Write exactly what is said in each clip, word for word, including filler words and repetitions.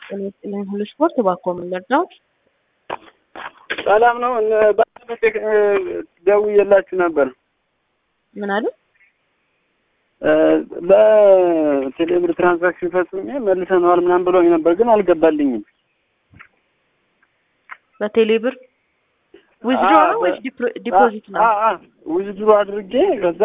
እኔ ሁሉ ስፖርት ባኮ ምንደርዳው ሰላም ነው። ባለፈ ደውዬላችሁ ነበር። ምን አሉ? በቴሌብር ትራንዛክሽን ፈጽሜ መልሰናል ምናምን ብለውኝ ነበር፣ ግን አልገባልኝም። በቴሌብር ዊዝድሮ ነው ወይስ ዲፖዚት ነው? አአ ዊዝድሮ አድርጌ ከዛ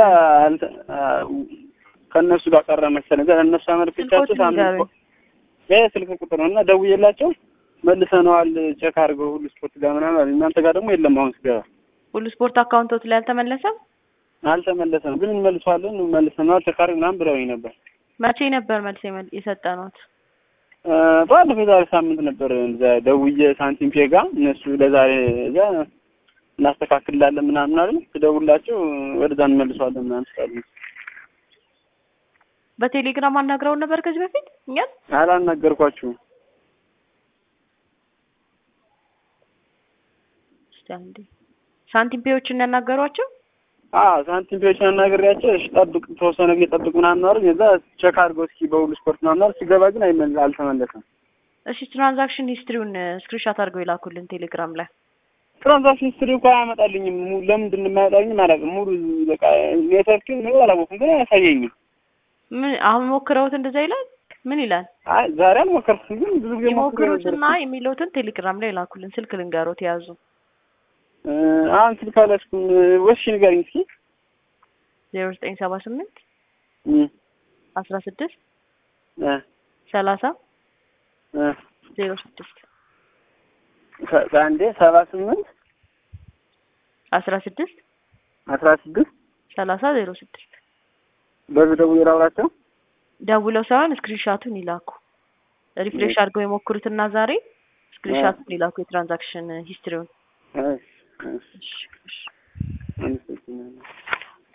ከነሱ ጋር ቀረ መሰለኝ። ጋር እነሱ አመልክቻቸው ሳምንት በስልክ ቁጥር ነውና ደውዬላቸው መልሰናል ቼክ አድርገው ሁሉ ስፖርት ጋር ምናምን። እናንተ ጋር ደግሞ የለም። አሁን ስገባ ሁሉ ስፖርት አካውንቶት ላይ አልተመለሰም አልተመለሰም፣ ግን እንመልሳለን መልሰናል ቼክ አድርገው ምናምን ብለውኝ ነበር። መቼ ነበር መልስ የሰጠነው? ባለፈው ዛሬ ሳምንት ነበር። እንዛ ደውዬ ሳንቲም ፔጋ እነሱ ለዛሬ እዛ እናስተካክላለን ምናምን አይደል ትደውላቸው ወደዛ እንመልሳለን ምናምን ስላሉ በቴሌግራም አናግረው ነበር ከዚህ በፊት እኛ አላናገርኳችሁ። ስታንዲ ሳንቲም ፔዎችን ያናገሯቸው? አዎ ሳንቲም ፔዎችን ያናገርያቸው። እሺ ጠብቅ ተወሰነ ጊዜ ጠብቅ ምናምን አይደል እዛ ቼክ አድርገው እስኪ በሁሉ ስፖርት ምናምን አይደል ሲገባ ግን አይመል አልተመለሰም። እሺ ትራንዛክሽን ሂስትሪውን ስክሪንሾት አድርገው ይላኩልን ቴሌግራም ላይ። ትራንዛክሽን ሂስትሪ እኮ አያመጣልኝም። ለምንድን ነው የማያመጣልኝ አላውቅም። ሙሉ በቃ ኔትወርኪንግ ነው አላወኩም፣ ግን አያሳየኝም። ምን አሁን ሞክረውት እንደዛ ይላል? ምን ይላል? አይ ዛሬ አልሞከርኩም፣ ግን ብዙ ጊዜ ሞክሩትና የሚሉትን ቴሌግራም ላይ ላኩልን። ስልክ ልንገሮት ያዙ። አሁን ስልክ አላስኩም። ወሽ ንገሪኝ እስኪ ዜሮ ዘጠኝ ሰባ ስምንት እ አስራ ስድስት እ ሰላሳ እ ዜሮ ስድስት ከአንዴ ሰባ ስምንት አስራ ስድስት አስራ ስድስት ሰላሳ ዜሮ ስድስት በዚህ ደውዬ ላውራቸው። ደውለው ሳይሆን ስክሪንሾቱን ይላኩ። ሪፍሬሽ አድርገው የሞክሩትና ዛሬ ስክሪንሾቱን ይላኩ የትራንዛክሽን ሂስትሪውን። እሺ እሺ